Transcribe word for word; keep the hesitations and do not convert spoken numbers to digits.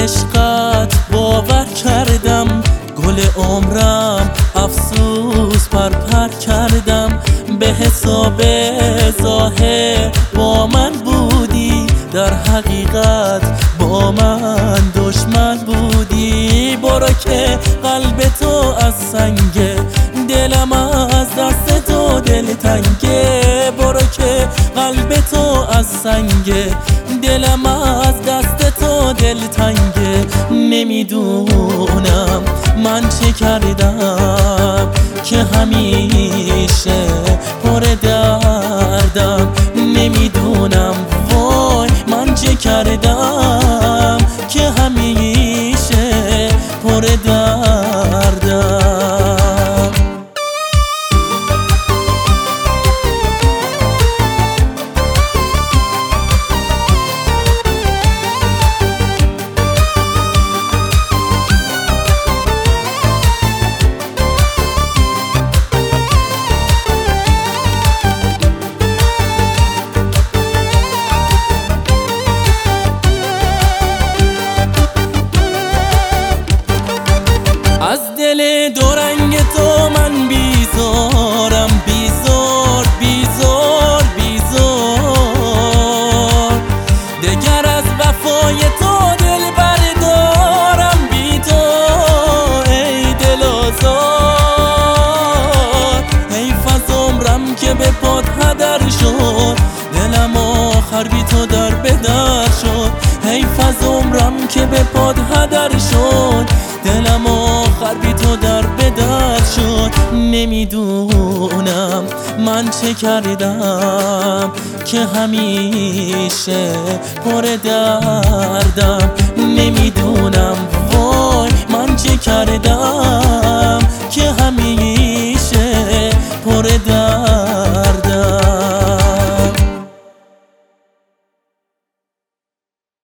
عشقت باور کردم، گل عمرم افسوس پر پر کردم. به حساب ظاهر با من بودی، در حقیقت با من دشمن بودی. برو که قلب تو از سنگه، دلم از دست تو دلتنگه. برو که قلب تو از سنگه، دلم از دست تو دلتنگه. نمیدونم من چه کردم که همیشه پر دردم. نمیدونم وای من چه کردم که همیشه پر دردم. از دل دو رنگ تو من بیزارم، بیزار بیزار بیزار. دگر از وفای تو دل بردارم بی تو ای دل آزار. حیف از عمرم که به پات هدر شد، دلم آخر بی تو در به در شد. حیف از عمرم که به پات هدر شد، دلم آخر بی تو در به در شد. نمیدونم من چه کردم که همیشه پر دردم. نمیدونم